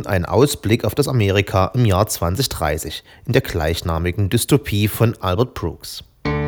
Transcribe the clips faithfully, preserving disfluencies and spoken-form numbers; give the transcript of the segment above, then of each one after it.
ein Ausblick auf das Amerika im Jahr zwanzig dreißig in der gleichnamigen Dystopie von Albert Brooks.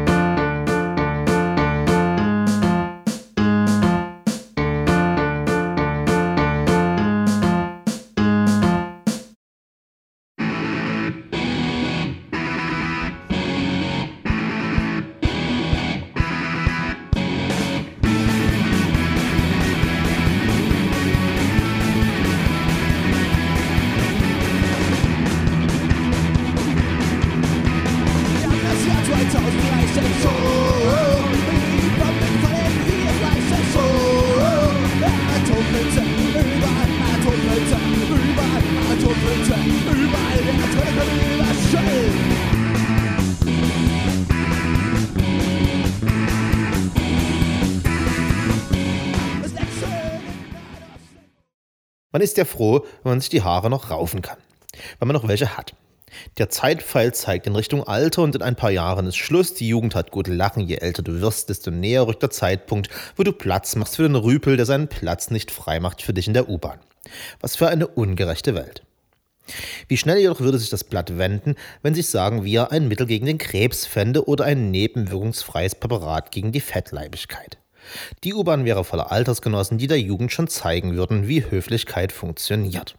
Man ist ja froh, wenn man sich die Haare noch raufen kann, wenn man noch welche hat. Der Zeitpfeil zeigt in Richtung Alter und in ein paar Jahren ist Schluss. Die Jugend hat gut Lachen. Je älter du wirst, desto näher rückt der Zeitpunkt, wo du Platz machst für den Rüpel, der seinen Platz nicht frei macht für dich in der U-Bahn. Was für eine ungerechte Welt. Wie schnell jedoch würde sich das Blatt wenden, wenn sich, sagen wir, ein Mittel gegen den Krebs fände oder ein nebenwirkungsfreies Präparat gegen die Fettleibigkeit. Die U-Bahn wäre voller Altersgenossen, die der Jugend schon zeigen würden, wie Höflichkeit funktioniert.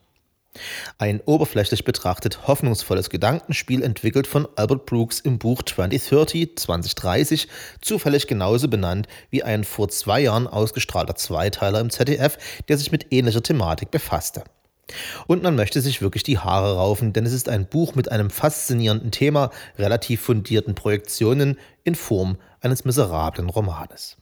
Ein oberflächlich betrachtet hoffnungsvolles Gedankenspiel entwickelt von Albert Brooks im Buch zwanzig dreißig, zwanzig dreißig, zufällig genauso benannt wie ein vor zwei Jahren ausgestrahlter Zweiteiler im Z D F, der sich mit ähnlicher Thematik befasste. Und man möchte sich wirklich die Haare raufen, denn es ist ein Buch mit einem faszinierenden Thema, relativ fundierten Projektionen in Form eines miserablen Romanes.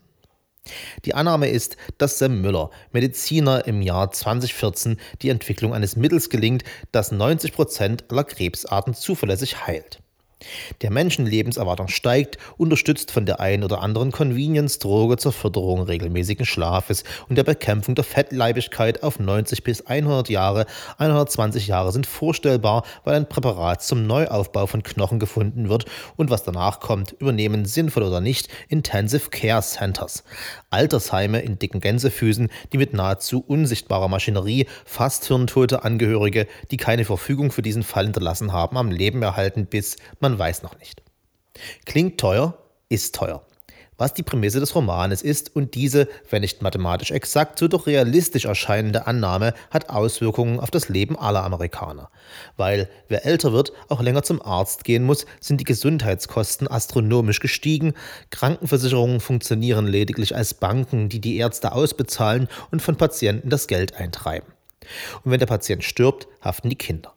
Die Annahme ist, dass Sam Müller, Mediziner, im Jahr zwanzig vierzehn die Entwicklung eines Mittels gelingt, das neunzig Prozent aller Krebsarten zuverlässig heilt. Der Menschenlebenserwartung steigt, unterstützt von der ein oder anderen Convenience-Droge zur Förderung regelmäßigen Schlafes und der Bekämpfung der Fettleibigkeit auf neunzig bis hundert Jahre. hundertzwanzig Jahre sind vorstellbar, weil ein Präparat zum Neuaufbau von Knochen gefunden wird und was danach kommt, übernehmen sinnvoll oder nicht Intensive Care Centers. Altersheime in dicken Gänsefüßen, die mit nahezu unsichtbarer Maschinerie fast hirntote Angehörige, die keine Verfügung für diesen Fall hinterlassen haben, am Leben erhalten, bis man weiß noch nicht. Klingt teuer, ist teuer. Was die Prämisse des Romanes ist und diese, wenn nicht mathematisch exakt, so doch realistisch erscheinende Annahme hat Auswirkungen auf das Leben aller Amerikaner. Weil wer älter wird, auch länger zum Arzt gehen muss, sind die Gesundheitskosten astronomisch gestiegen, Krankenversicherungen funktionieren lediglich als Banken, die die Ärzte ausbezahlen und von Patienten das Geld eintreiben. Und wenn der Patient stirbt, haften die Kinder.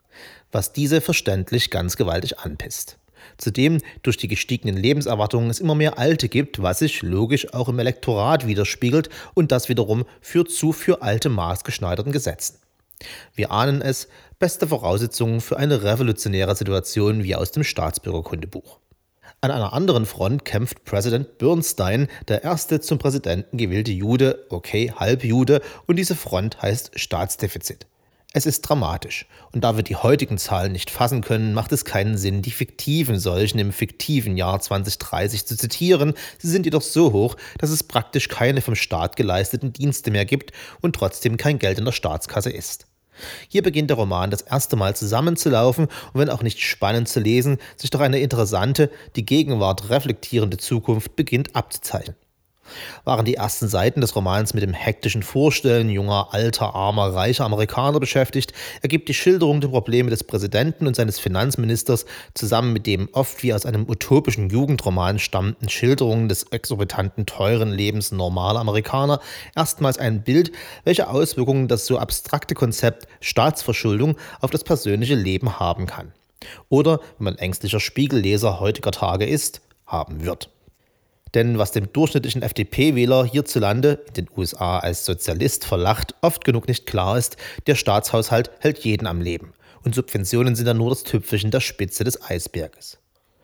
Was diese verständlich ganz gewaltig anpisst. Zudem durch die gestiegenen Lebenserwartungen es immer mehr Alte gibt, was sich logisch auch im Elektorat widerspiegelt und das wiederum führt zu für Alte maßgeschneiderten Gesetzen. Wir ahnen es, beste Voraussetzungen für eine revolutionäre Situation wie aus dem Staatsbürgerkundebuch. An einer anderen Front kämpft Präsident Bernstein, der erste zum Präsidenten gewählte Jude, okay, Halbjude, und diese Front heißt Staatsdefizit. Es ist dramatisch. Und da wir die heutigen Zahlen nicht fassen können, macht es keinen Sinn, die fiktiven solchen im fiktiven Jahr zwanzig dreißig zu zitieren. Sie sind jedoch so hoch, dass es praktisch keine vom Staat geleisteten Dienste mehr gibt und trotzdem kein Geld in der Staatskasse ist. Hier beginnt der Roman das erste Mal zusammenzulaufen und wenn auch nicht spannend zu lesen, sich doch eine interessante, die Gegenwart reflektierende Zukunft beginnt abzuzeichnen. Waren die ersten Seiten des Romans mit dem hektischen Vorstellen junger, alter, armer, reicher Amerikaner beschäftigt, ergibt die Schilderung der Probleme des Präsidenten und seines Finanzministers zusammen mit dem oft wie aus einem utopischen Jugendroman stammenden Schilderungen des exorbitanten, teuren Lebens normaler Amerikaner erstmals ein Bild, welche Auswirkungen das so abstrakte Konzept Staatsverschuldung auf das persönliche Leben haben kann. Oder, wenn man ängstlicher Spiegelleser heutiger Tage ist, haben wird. Denn was dem durchschnittlichen F D P-Wähler hierzulande, in den U S A als Sozialist verlacht, oft genug nicht klar ist, der Staatshaushalt hält jeden am Leben. Und Subventionen sind dann nur das Tüpfelchen der Spitze des Eisberges.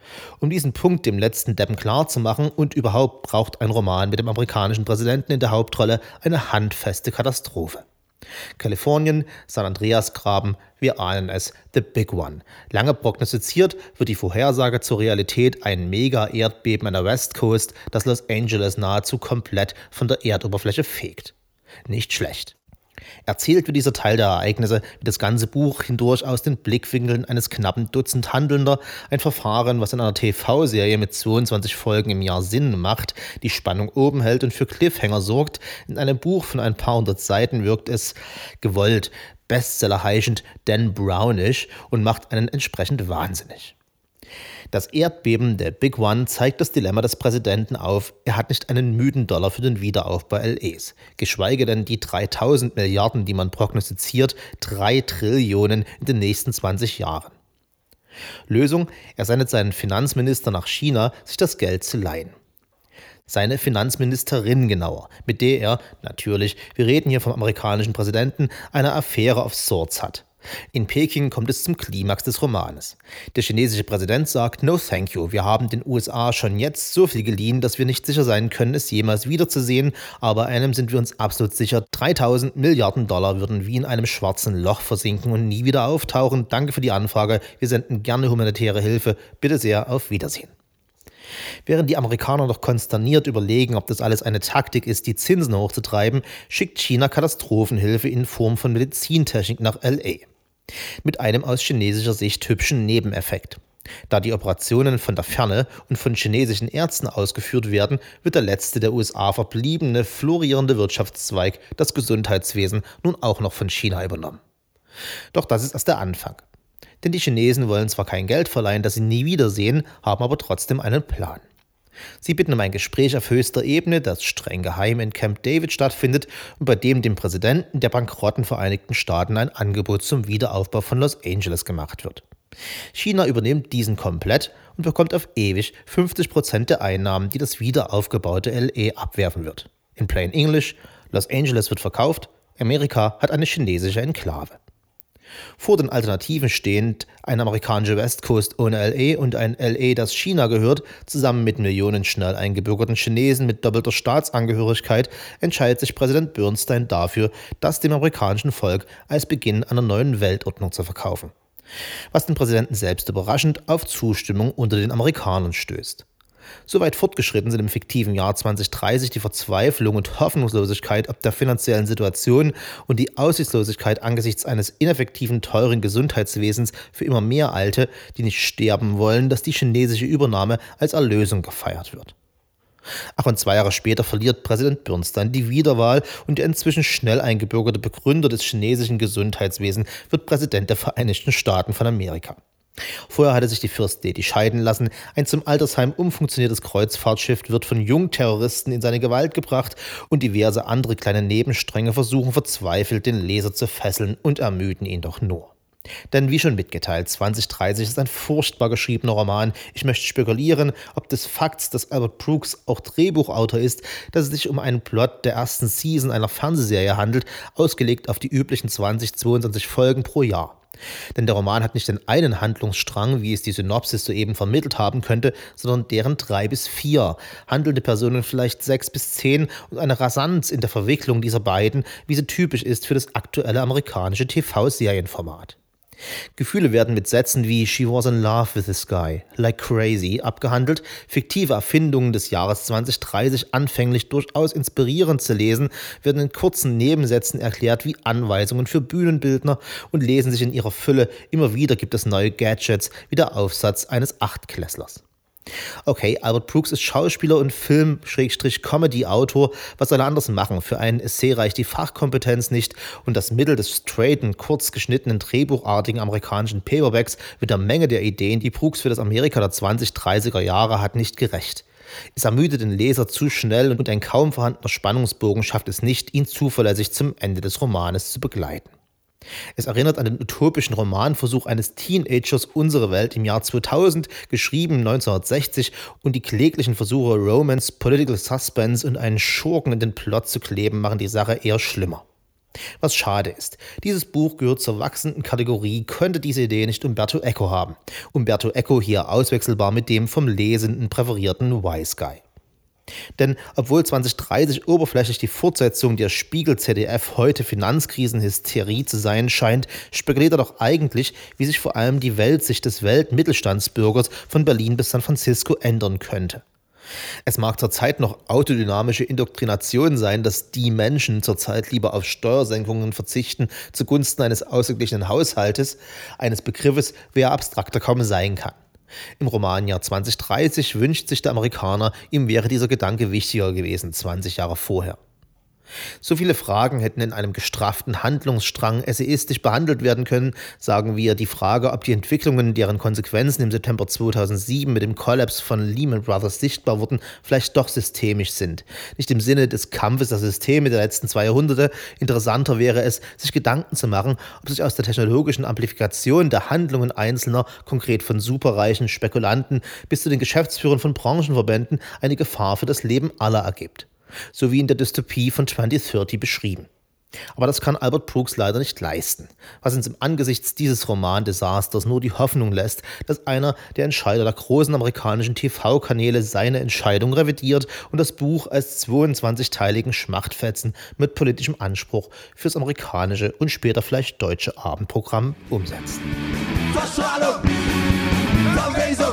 Um diesen Punkt dem letzten Deppen klar zu machen und überhaupt braucht ein Roman mit dem amerikanischen Präsidenten in der Hauptrolle eine handfeste Katastrophe. Kalifornien, San Andreas-Graben, wir ahnen es, the big one. Lange prognostiziert wird die Vorhersage zur Realität ein Mega-Erdbeben an der West Coast, das Los Angeles nahezu komplett von der Erdoberfläche fegt. Nicht schlecht. Erzählt wird dieser Teil der Ereignisse wie das ganze Buch hindurch aus den Blickwinkeln eines knappen Dutzend Handelnder, ein Verfahren, was in einer T V-Serie mit zweiundzwanzig Folgen im Jahr Sinn macht, die Spannung oben hält und für Cliffhanger sorgt. In einem Buch von ein paar hundert Seiten wirkt es gewollt, Bestseller heischend Dan Brownish und macht einen entsprechend wahnsinnig. Das Erdbeben der Big One zeigt das Dilemma des Präsidenten auf. Er hat nicht einen müden Dollar für den Wiederaufbau L As, geschweige denn die dreitausend Milliarden, die man prognostiziert, drei Trillionen in den nächsten zwanzig Jahren. Lösung: Er sendet seinen Finanzminister nach China, sich das Geld zu leihen. Seine Finanzministerin genauer, mit der er, natürlich, wir reden hier vom amerikanischen Präsidenten, eine Affäre of sorts hat. In Peking kommt es zum Klimax des Romanes. Der chinesische Präsident sagt, no thank you, wir haben den U S A schon jetzt so viel geliehen, dass wir nicht sicher sein können, es jemals wiederzusehen, aber einem sind wir uns absolut sicher, dreitausend Milliarden Dollar würden wie in einem schwarzen Loch versinken und nie wieder auftauchen. Danke für die Anfrage, wir senden gerne humanitäre Hilfe, bitte sehr, auf Wiedersehen. Während die Amerikaner noch konsterniert überlegen, ob das alles eine Taktik ist, die Zinsen hochzutreiben, schickt China Katastrophenhilfe in Form von Medizintechnik nach L A. Mit einem aus chinesischer Sicht hübschen Nebeneffekt. Da die Operationen von der Ferne und von chinesischen Ärzten ausgeführt werden, wird der letzte der U S A verbliebene, florierende Wirtschaftszweig, das Gesundheitswesen, nun auch noch von China übernommen. Doch das ist erst der Anfang. Denn die Chinesen wollen zwar kein Geld verleihen, das sie nie wiedersehen, haben aber trotzdem einen Plan. Sie bitten um ein Gespräch auf höchster Ebene, das streng geheim in Camp David stattfindet und bei dem dem Präsidenten der bankrotten Vereinigten Staaten ein Angebot zum Wiederaufbau von Los Angeles gemacht wird. China übernimmt diesen komplett und bekommt auf ewig fünfzig Prozent der Einnahmen, die das wiederaufgebaute L A abwerfen wird. In plain English: Los Angeles wird verkauft, Amerika hat eine chinesische Enklave. Vor den Alternativen stehend eine amerikanische West Coast ohne L A und ein L A, das China gehört, zusammen mit Millionen schnell eingebürgerten Chinesen mit doppelter Staatsangehörigkeit, entscheidet sich Präsident Bernstein dafür, das dem amerikanischen Volk als Beginn einer neuen Weltordnung zu verkaufen. Was den Präsidenten selbst überraschend auf Zustimmung unter den Amerikanern stößt. Soweit fortgeschritten sind im fiktiven Jahr zwanzig dreißig die Verzweiflung und Hoffnungslosigkeit ob der finanziellen Situation und die Aussichtslosigkeit angesichts eines ineffektiven, teuren Gesundheitswesens für immer mehr Alte, die nicht sterben wollen, dass die chinesische Übernahme als Erlösung gefeiert wird. Ach, und zwei Jahre später verliert Präsident Bernstein die Wiederwahl und der inzwischen schnell eingebürgerte Begründer des chinesischen Gesundheitswesens wird Präsident der Vereinigten Staaten von Amerika. Vorher hatte sich die First Lady scheiden lassen, ein zum Altersheim umfunktioniertes Kreuzfahrtschiff wird von Jungterroristen in seine Gewalt gebracht und diverse andere kleine Nebenstränge versuchen verzweifelt, den Leser zu fesseln und ermüden ihn doch nur. Denn wie schon mitgeteilt, zwanzig dreißig ist ein furchtbar geschriebener Roman. Ich möchte spekulieren, ob des Fakts, dass Albert Brooks auch Drehbuchautor ist, dass es sich um einen Plot der ersten Season einer Fernsehserie handelt, ausgelegt auf die üblichen zwanzig, zweiundzwanzig Folgen pro Jahr. Denn der Roman hat nicht den einen Handlungsstrang, wie es die Synopsis soeben vermittelt haben könnte, sondern deren drei bis vier, handelnde Personen vielleicht sechs bis zehn und eine Rasanz in der Verwicklung dieser beiden, wie sie typisch ist für das aktuelle amerikanische T V-Serienformat. Gefühle werden mit Sätzen wie "She was in love with this guy", "like crazy" abgehandelt, fiktive Erfindungen des Jahres zwanzig dreißig anfänglich durchaus inspirierend zu lesen, werden in kurzen Nebensätzen erklärt wie Anweisungen für Bühnenbildner und lesen sich in ihrer Fülle. Immer wieder gibt es neue Gadgets, wie der Aufsatz eines Achtklässlers. Okay, Albert Brooks ist Schauspieler und Film-Comedy-Autor. Was soll er anders machen? Für einen Essay reicht die Fachkompetenz nicht und das Mittel des straighten, kurz geschnittenen, drehbuchartigen amerikanischen Paperbacks mit der Menge der Ideen, die Brooks für das Amerika der zwanzig dreißiger Jahre hat, nicht gerecht. Es ermüdet den Leser zu schnell und ein kaum vorhandener Spannungsbogen schafft es nicht, ihn zuverlässig zum Ende des Romanes zu begleiten. Es erinnert an den utopischen Romanversuch eines Teenagers Unsere Welt im Jahr zweitausend, geschrieben neunzehnhundertsechzig, und die kläglichen Versuche, Romance, Political Suspense und einen Schurken in den Plot zu kleben, machen die Sache eher schlimmer. Was schade ist, dieses Buch gehört zur wachsenden Kategorie, könnte diese Idee nicht Umberto Eco haben. Umberto Eco hier auswechselbar mit dem vom Lesenden präferierten Wise Guy. Denn obwohl zwanzig dreißig oberflächlich die Fortsetzung der Spiegel-Z D F heute Finanzkrisenhysterie zu sein scheint, spekuliert er doch eigentlich, wie sich vor allem die Weltsicht des Weltmittelstandsbürgers von Berlin bis San Francisco ändern könnte. Es mag zurzeit noch autodynamische Indoktrination sein, dass die Menschen zurzeit lieber auf Steuersenkungen verzichten zugunsten eines ausgeglichenen Haushaltes, eines Begriffes, wer abstrakter kaum sein kann. Im Romanjahr zwanzig dreißig wünscht sich der Amerikaner, ihm wäre dieser Gedanke wichtiger gewesen, zwanzig Jahre vorher. So viele Fragen hätten in einem gestrafften Handlungsstrang essayistisch behandelt werden können, sagen wir, die Frage, ob die Entwicklungen, deren Konsequenzen im September zweitausendsieben mit dem Kollaps von Lehman Brothers sichtbar wurden, vielleicht doch systemisch sind. Nicht im Sinne des Kampfes der Systeme der letzten zwei Jahrhunderte. Interessanter wäre es, sich Gedanken zu machen, ob sich aus der technologischen Amplifikation der Handlungen Einzelner, konkret von superreichen Spekulanten bis zu den Geschäftsführern von Branchenverbänden, eine Gefahr für das Leben aller ergibt. So wie in der Dystopie von zwanzig dreißig beschrieben. Aber das kann Albert Brooks leider nicht leisten, was uns im Angesichts dieses Roman-Desasters nur die Hoffnung lässt, dass einer der Entscheider der großen amerikanischen T V-Kanäle seine Entscheidung revidiert und das Buch als zweiundzwanzigteiligen Schmachtfetzen mit politischem Anspruch fürs amerikanische und später vielleicht deutsche Abendprogramm umsetzt. Verschwörung!